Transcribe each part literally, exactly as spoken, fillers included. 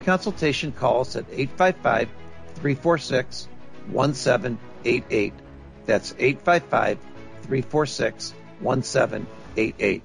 Consultation, call us at eight five five, three four six, one seven eight eight. That's eight five five, three four six, one seven eight eight.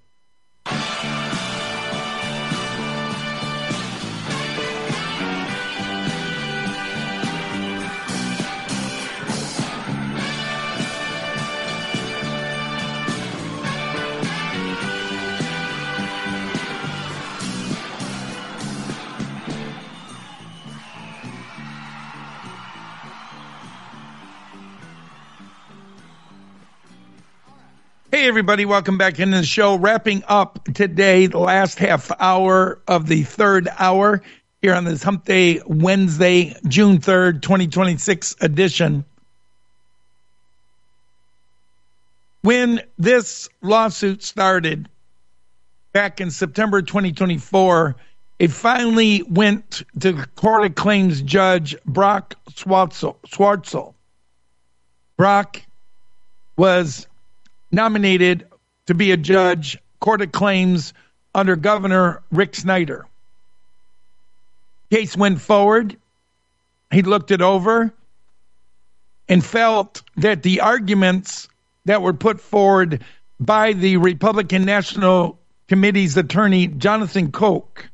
Hey, everybody. Welcome back into the show. Wrapping up today, the last half hour of the third hour here on this Hump Day Wednesday, June third, twenty twenty-six edition. When this lawsuit started back in September twenty twenty-four, it finally went to the Court of Claims Judge Brock Schwartzel. Brock was nominated to be a judge, Court of Claims, under Governor Rick Snyder. Case went forward. He looked it over and felt that the arguments that were put forward by the Republican National Committee's attorney, Jonathan Koch,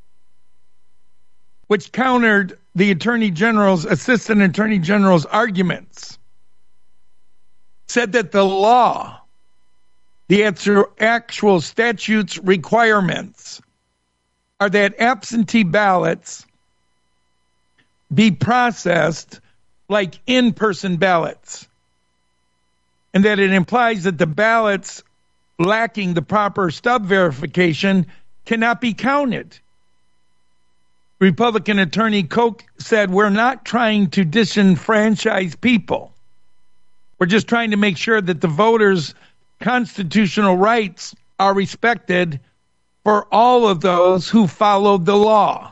which countered the Attorney General's, Assistant Attorney General's arguments, said that the law, the actual statute's requirements, are that absentee ballots be processed like in-person ballots, and that it implies that the ballots lacking the proper stub verification cannot be counted. Republican Attorney Koch said, "We're not trying to disenfranchise people. We're just trying to make sure that the voters' constitutional rights are respected for all of those who followed the law."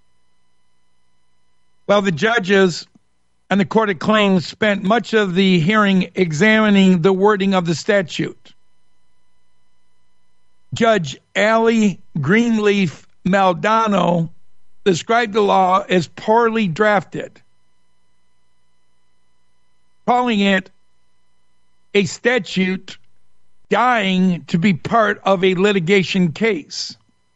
Well, the judges and the Court of Claims spent much of the hearing examining the wording of the statute. Judge Allie Greenleaf Maldonado described the law as poorly drafted, calling it a statute dying to be part of a litigation case.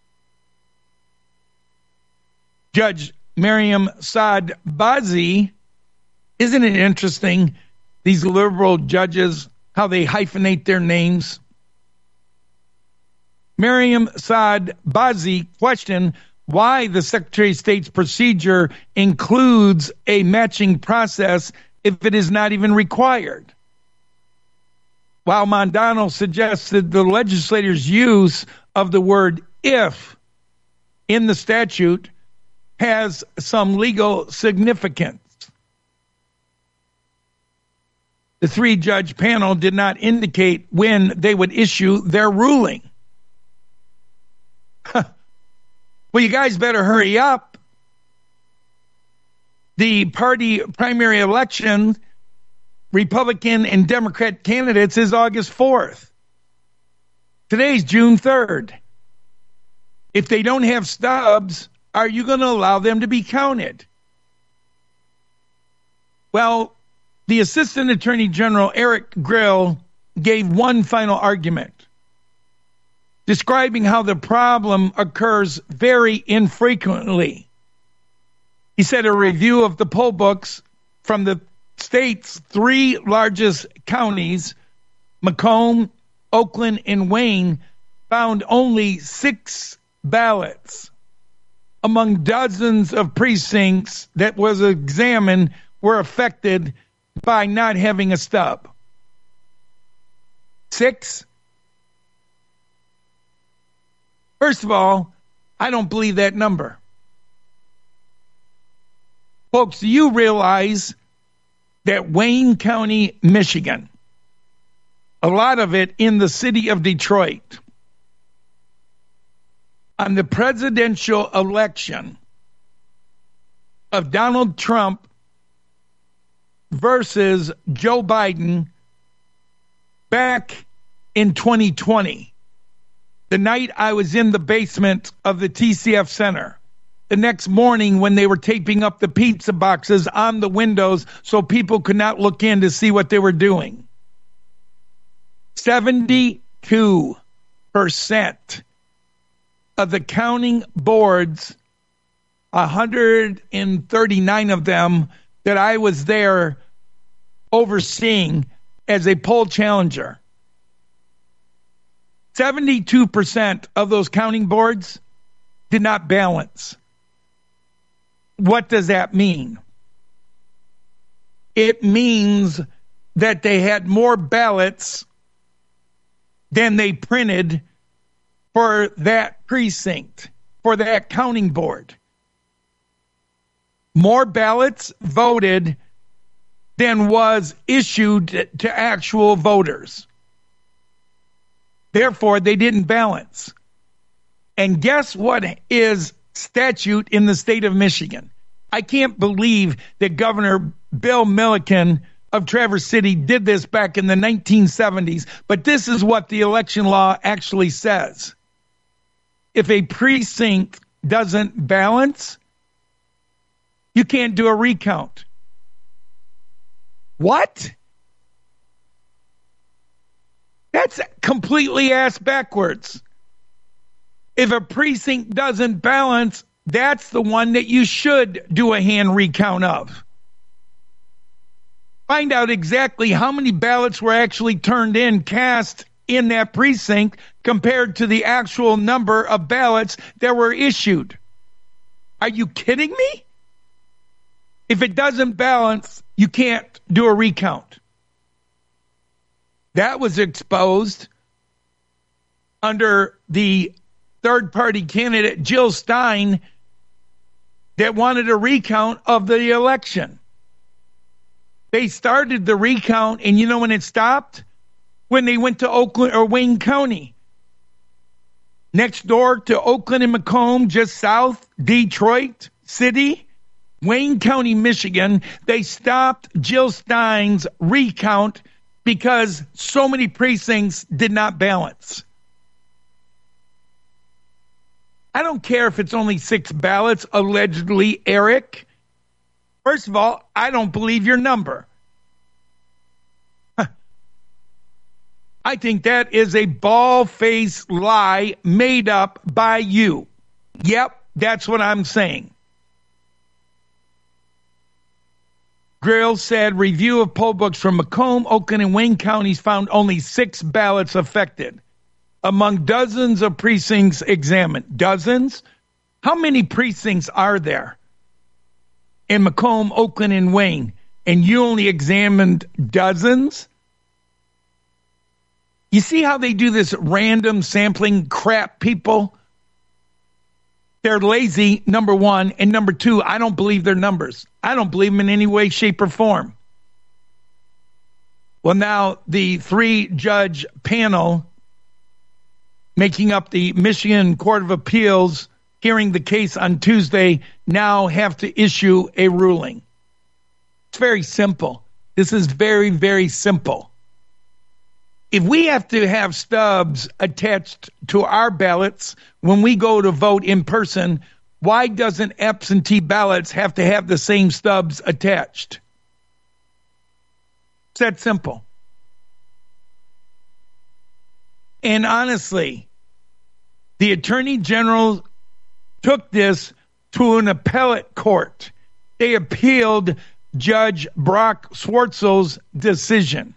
Judge Miriam Saad Bazzi, isn't it interesting, these liberal judges, how they hyphenate their names? Miriam Saad Bazzi questioned why the Secretary of State's procedure includes a matching process if it is not even required, while Mondano suggested the legislator's use of the word "if" in the statute has some legal significance. The three-judge panel did not indicate when they would issue their ruling. Well, you guys better hurry up. The party primary election, Republican and Democrat candidates, is August fourth. Today's June third. If they don't have stubs, are you going to allow them to be counted? Well, the Assistant Attorney General, Eric Grill, gave one final argument, describing how the problem occurs very infrequently. He said a review of the poll books from the state's three largest counties, Macomb, Oakland, and Wayne, found only six ballots among dozens of precincts that was examined were affected by not having a stub. Six? First of all, I don't believe that number. Folks, do you realize that Wayne County, Michigan, a lot of it in the city of Detroit, on the presidential election of Donald Trump versus Joe Biden back in twenty twenty, the night I was in the basement of the T C F Center, the next morning when they were taping up the pizza boxes on the windows so people could not look in to see what they were doing. seventy-two percent of the counting boards, one hundred thirty-nine of them that I was there overseeing as a poll challenger, seventy-two percent of those counting boards did not balance. What does that mean? It means that they had more ballots than they printed for that precinct, for that counting board. More ballots voted than was issued to actual voters. Therefore, they didn't balance. And guess what is statute in the state of Michigan? I can't believe that Governor Bill Milliken of Traverse City did this back in the nineteen seventies, but this is what the election law actually says. If a precinct doesn't balance, you can't do a recount. What? That's completely ass backwards. If a precinct doesn't balance, that's the one that you should do a hand recount of. Find out exactly how many ballots were actually turned in, cast in that precinct, compared to the actual number of ballots that were issued. Are you kidding me? If it doesn't balance, you can't do a recount. That was exposed under the third-party candidate, Jill Stein, that wanted a recount of the election. They started the recount, and you know when it stopped? When they went to Oakland or Wayne County. Next door to Oakland and Macomb, just south, Detroit City, Wayne County, Michigan, they stopped Jill Stein's recount because so many precincts did not balance. I don't care if it's only six ballots, allegedly, Eric. First of all, I don't believe your number. I think that is a bald-faced lie made up by you. Yep, that's what I'm saying. Grill said review of poll books from Macomb, Oakland, and Wayne counties found only six ballots affected among dozens of precincts examined. Dozens? How many precincts are there in Macomb, Oakland, and Wayne? And you only examined dozens? You see how they do this random sampling crap, people? They're lazy, number one. And number two, I don't believe their numbers. I don't believe them in any way, shape, or form. Well, now the three-judge panel making up the Michigan Court of Appeals hearing the case on Tuesday now have to issue a ruling. It's very simple. This is very, very simple. If we have to have stubs attached to our ballots when we go to vote in person, why doesn't absentee ballots have to have the same stubs attached? It's that simple. And honestly, the Attorney General took this to an appellate court. They appealed Judge Brock Swartzel's decision,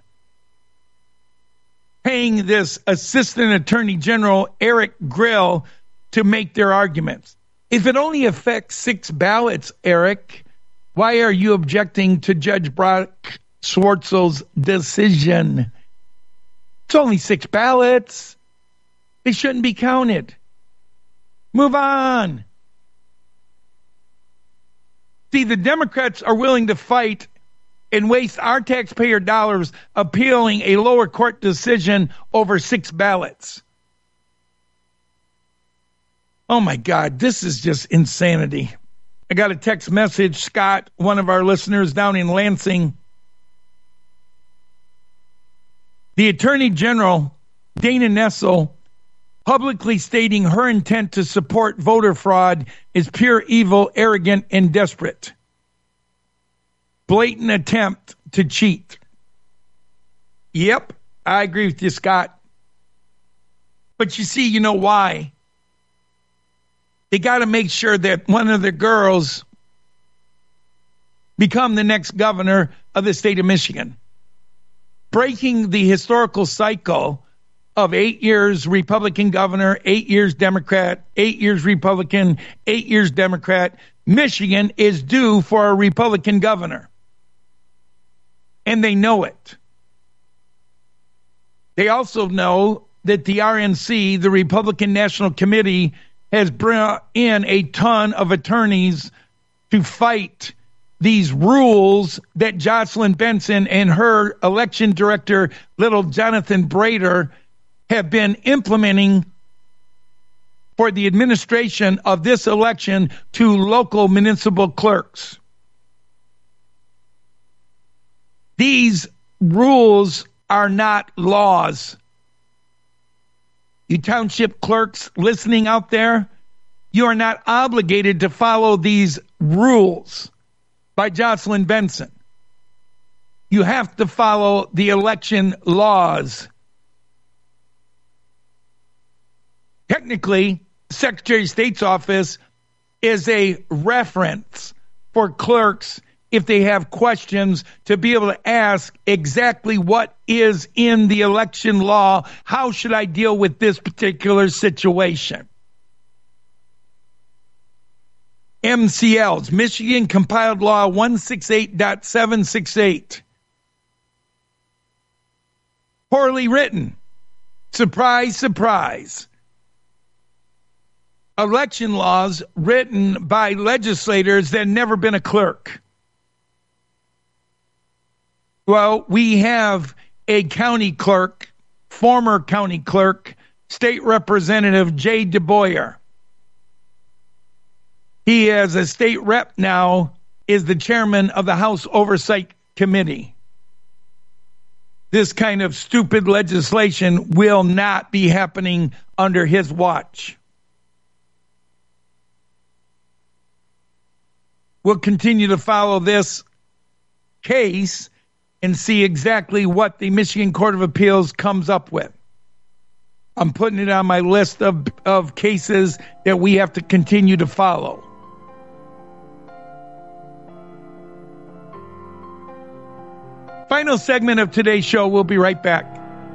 paying this Assistant Attorney General, Eric Grill, to make their arguments. If it only affects six ballots, Eric, why are you objecting to Judge Brock Swartzel's decision? It's only six ballots. They shouldn't be counted. Move on. See, the Democrats are willing to fight and waste our taxpayer dollars appealing a lower court decision over six ballots. Oh my God, this is just insanity. I got a text message, Scott, one of our listeners down in Lansing. The Attorney General, Dana Nessel, publicly stating her intent to support voter fraud is pure evil, arrogant, and desperate. Blatant attempt to cheat. Yep, I agree with you, Scott. But you see, you know why? They got to make sure that one of the girls become the next governor of the state of Michigan. Breaking the historical cycle of eight years Republican governor, eight years Democrat, eight years Republican, eight years Democrat. Michigan is due for a Republican governor. And they know it. They also know that the R N C, the Republican National Committee, has brought in a ton of attorneys to fight these rules that Jocelyn Benson and her election director, little Jonathan Brader, have been implementing for the administration of this election to local municipal clerks. These rules are not laws. You township clerks listening out there, you are not obligated to follow these rules by Jocelyn Benson. You have to follow the election laws. Technically, Secretary of State's office is a reference for clerks if they have questions to be able to ask exactly what is in the election law. How should I deal with this particular situation? M C Ls, Michigan Compiled Law one sixty-eight point seven sixty-eight. Poorly written. Surprise, surprise. Election laws written by legislators that have never been a clerk. Well, we have a county clerk, former county clerk, State Representative Jay DeBoyer. He, as a state rep now, is the chairman of the House Oversight Committee. This kind of stupid legislation will not be happening under his watch. We'll continue to follow this case and see exactly what the Michigan Court of Appeals comes up with. I'm putting it on my list of, of cases that we have to continue to follow. Final segment of today's show. We'll be right back.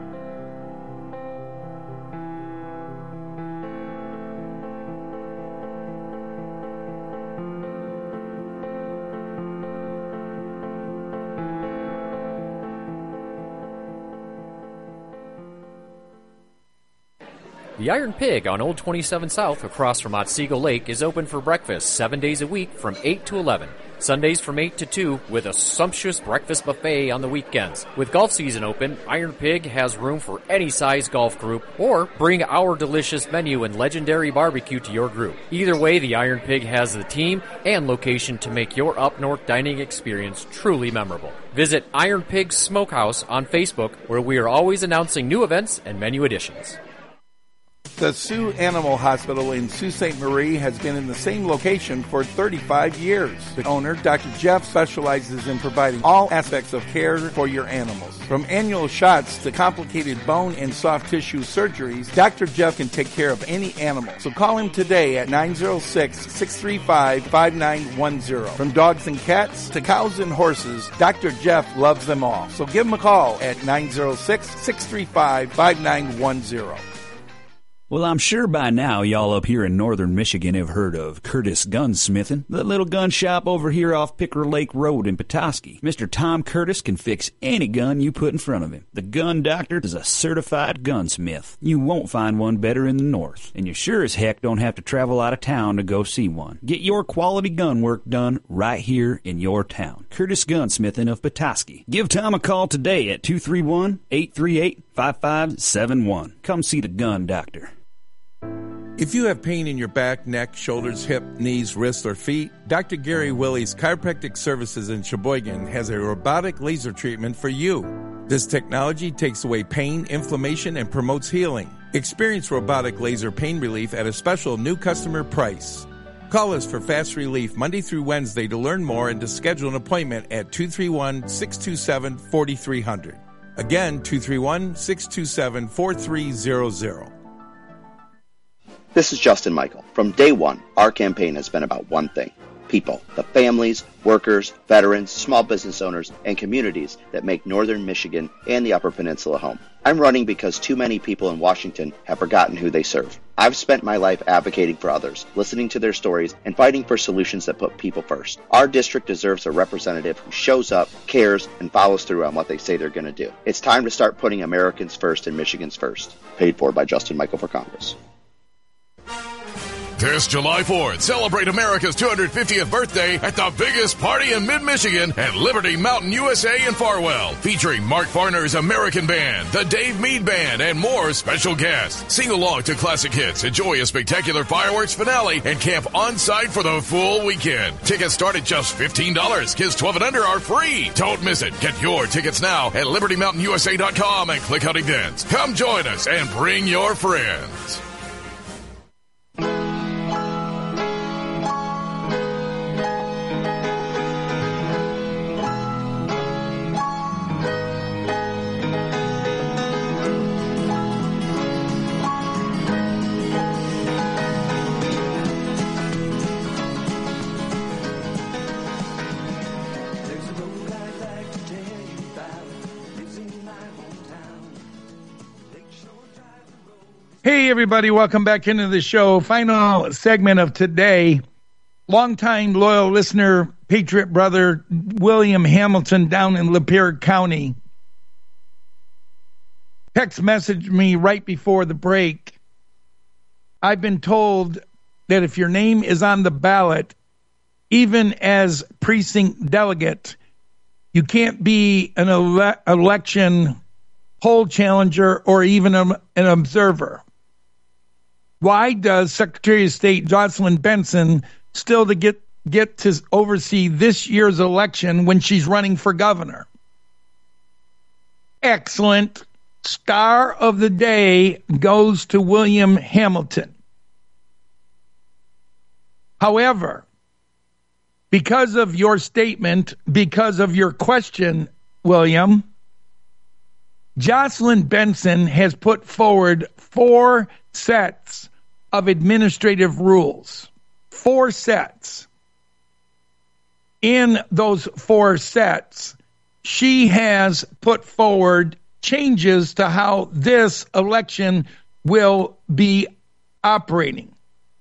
The Iron Pig on Old twenty-seven South across from Otsego Lake is open for breakfast seven days a week from eight to eleven. Sundays from eight to two with a sumptuous breakfast buffet on the weekends. With golf season open, Iron Pig has room for any size golf group, or bring our delicious menu and legendary barbecue to your group. Either way, the Iron Pig has the team and location to make your up-north dining experience truly memorable. Visit Iron Pig Smokehouse on Facebook, where we are always announcing new events and menu additions. The Sioux Animal Hospital in Sault Ste. Marie has been in the same location for thirty-five years. The owner, Doctor Jeff, specializes in providing all aspects of care for your animals. From annual shots to complicated bone and soft tissue surgeries, Doctor Jeff can take care of any animal. So call him today at nine oh six, six three five, five nine one zero. From dogs and cats to cows and horses, Doctor Jeff loves them all. So give him a call at nine oh six, six three five, five nine one zero. Well, I'm sure by now y'all up here in northern Michigan have heard of Curtis Gunsmithing, the little gun shop over here off Picker Lake Road in Petoskey. Mister Tom Curtis can fix any gun you put in front of him. The Gun Doctor is a certified gunsmith. You won't find one better in the north, and you sure as heck don't have to travel out of town to go see one. Get your quality gun work done right here in your town. Curtis Gunsmithing of Petoskey. Give Tom a call today at two three one, eight three eight, five five seven one. Come see the Gun Doctor. If you have pain in your back, neck, shoulders, hip, knees, wrists, or feet, Doctor Gary Willie's Chiropractic Services in Sheboygan has a robotic laser treatment for you. This technology takes away pain, inflammation, and promotes healing. Experience robotic laser pain relief at a special new customer price. Call us for fast relief Monday through Wednesday to learn more and to schedule an appointment at two three one, six two seven, four three zero zero. Again, two three one, six two seven, four three zero zero. This is Justin Michael. From day one, our campaign has been about one thing: people, the families, workers, veterans, small business owners, and communities that make Northern Michigan and the Upper Peninsula home. I'm running because too many people in Washington have forgotten who they serve. I've spent my life advocating for others, listening to their stories, and fighting for solutions that put people first. Our district deserves a representative who shows up, cares, and follows through on what they say they're going to do. It's time to start putting Americans first and Michigans first. Paid for by Justin Michael for Congress. This July fourth, celebrate America's two hundred fiftieth birthday at the biggest party in mid-Michigan at Liberty Mountain U S A in Farwell, featuring Mark Farner's American Band, the Dave Mead Band, and more special guests. Sing along to classic hits, enjoy a spectacular fireworks finale, and camp on-site for the full weekend. Tickets start at just fifteen dollars. Kids twelve and under are free. Don't miss it. Get your tickets now at liberty mountain u s a dot com and click on events. Come join us and bring your friends. Hey, everybody, welcome back into the show. Final segment of today. Longtime loyal listener, Patriot brother William Hamilton down in Lapeer County text messaged me right before the break. I've been told that if your name is on the ballot, even as precinct delegate, you can't be an ele- election poll challenger or even a, an observer. Why does Secretary of State Jocelyn Benson still to get, get to oversee this year's election when she's running for governor? Excellent. Star of the day goes to William Hamilton. However, because of your statement, because of your question, William, Jocelyn Benson has put forward four sets of administrative rules. Four sets. In those four sets, she has put forward changes to how this election will be operating.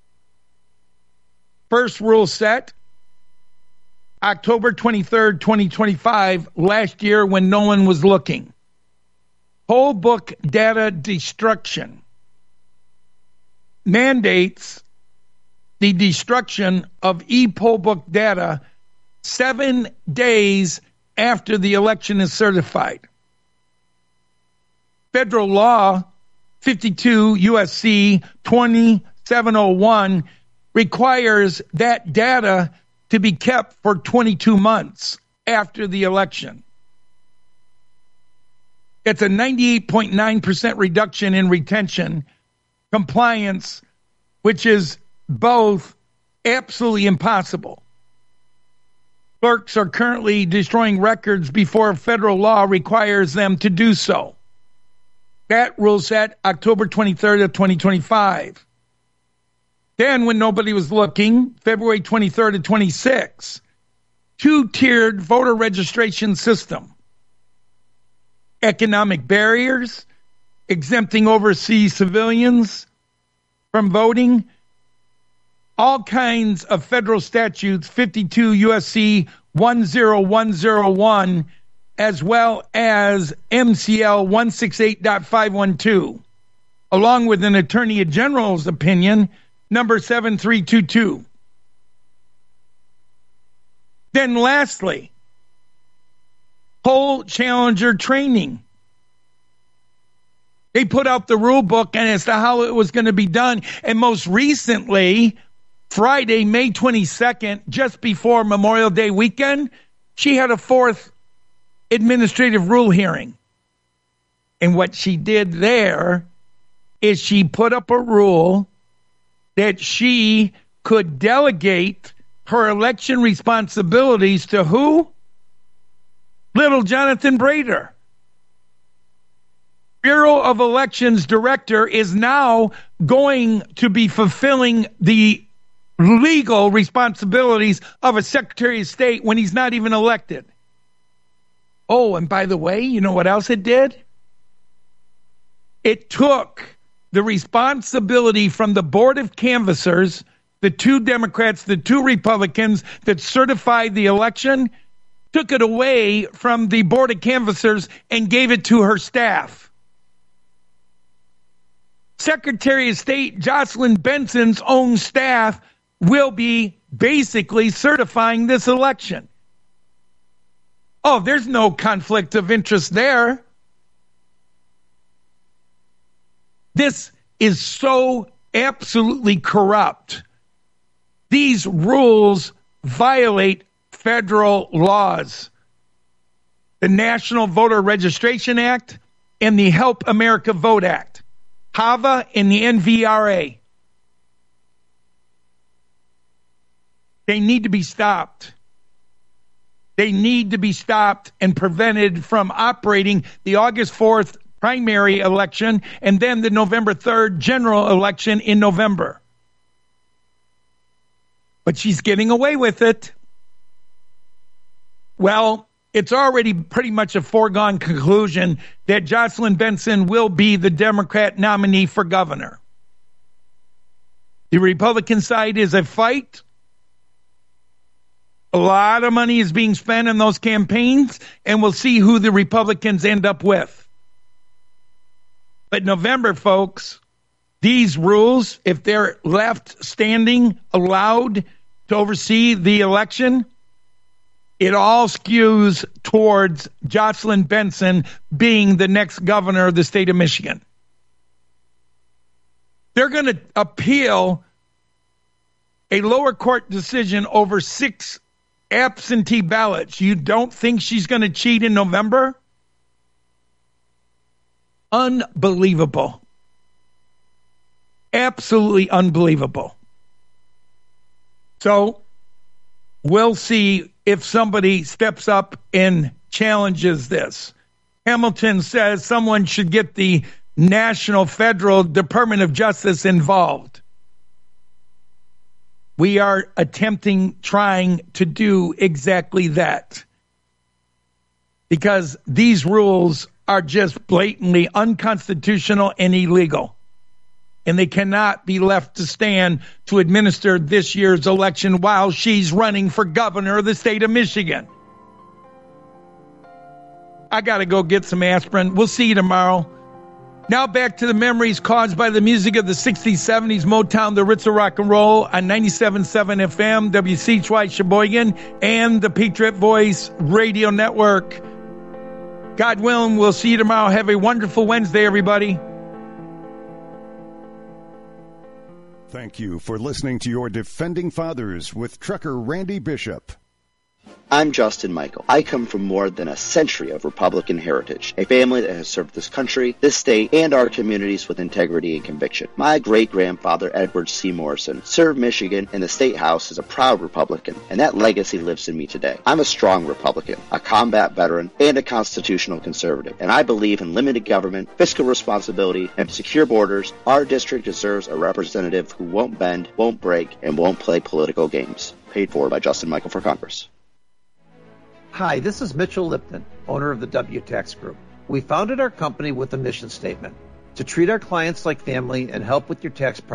First rule set, October twenty-third, twenty twenty-five, last year when no one was looking. Poll book data destruction mandates the destruction of e-poll book data seven days after the election is certified. Federal law fifty-two U S C twenty-seven oh one requires that data to be kept for twenty-two months after the election. It's a ninety-eight point nine percent reduction in retention compliance, which is both absolutely impossible. Clerks are currently destroying records before federal law requires them to do so. That rule set October twenty-third of twenty twenty-five. Then, when nobody was looking, February twenty-third of twenty-six, two-tiered voter registration system. Economic barriers, exempting overseas civilians from voting, all kinds of federal statutes, fifty-two U S C one oh one oh one, as well as M C L one sixty-eight point five twelve, along with an Attorney General's opinion, number seven three two two. Then lastly, poll challenger training. They put out the rule book and as to how it was going to be done. And most recently, Friday, May twenty-second, just before Memorial Day weekend, she had a fourth administrative rule hearing. And what she did there is she put up a rule that she could delegate her election responsibilities to who? Little Jonathan Brader. Bureau of Elections director is now going to be fulfilling the legal responsibilities of a Secretary of State when he's not even elected. Oh, and by the way, you know what else it did? It took the responsibility from the Board of Canvassers, the two Democrats, the two Republicans that certified the election, took it away from the Board of Canvassers and gave it to her staff. Secretary of State Jocelyn Benson's own staff will be basically certifying this election. Oh, there's no conflict of interest there. This is so absolutely corrupt. These rules violate federal laws. The National Voter Registration Act and the Help America Vote Act. HAVA and the N V R A. They need to be stopped. They need to be stopped and prevented from operating the August fourth primary election and then the November third general election in November. But she's getting away with it. Well, it's already pretty much a foregone conclusion that Jocelyn Benson will be the Democrat nominee for governor. The Republican side is a fight. A lot of money is being spent on those campaigns, and we'll see who the Republicans end up with. But November, folks, these rules, if they're left standing, allowed to oversee the election, it all skews towards Jocelyn Benson being the next governor of the state of Michigan. They're going to appeal a lower court decision over six absentee ballots. You don't think she's going to cheat in November? Unbelievable. Absolutely unbelievable. So we'll see if somebody steps up and challenges this. Hamilton says someone should get the National Federal Department of Justice involved. We are attempting, trying to do exactly that. Because these rules are just blatantly unconstitutional and illegal. And they cannot be left to stand to administer this year's election while she's running for governor of the state of Michigan. I got to go get some aspirin. We'll see you tomorrow. Now back to the memories caused by the music of the sixties, seventies, Motown, the Ritz of rock and roll on ninety-seven point seven F M, W C H Y Sheboygan, and the Patriot Voice Radio Network. God willing, we'll see you tomorrow. Have a wonderful Wednesday, everybody. Thank you for listening to your Defending Fathers with Trucker Randy Bishop. I'm Justin Michael. I come from more than a century of Republican heritage, a family that has served this country, this state, and our communities with integrity and conviction. My great-grandfather, Edward C. Morrison, served Michigan in the State House as a proud Republican, and that legacy lives in me today. I'm a strong Republican, a combat veteran, and a constitutional conservative, and I believe in limited government, fiscal responsibility, and secure borders. Our district deserves a representative who won't bend, won't break, and won't play political games. Paid for by Justin Michael for Congress. Hi, this is Mitchell Lipton, owner of the W Tax Group. We founded our company with a mission statement: to treat our clients like family and help with your tax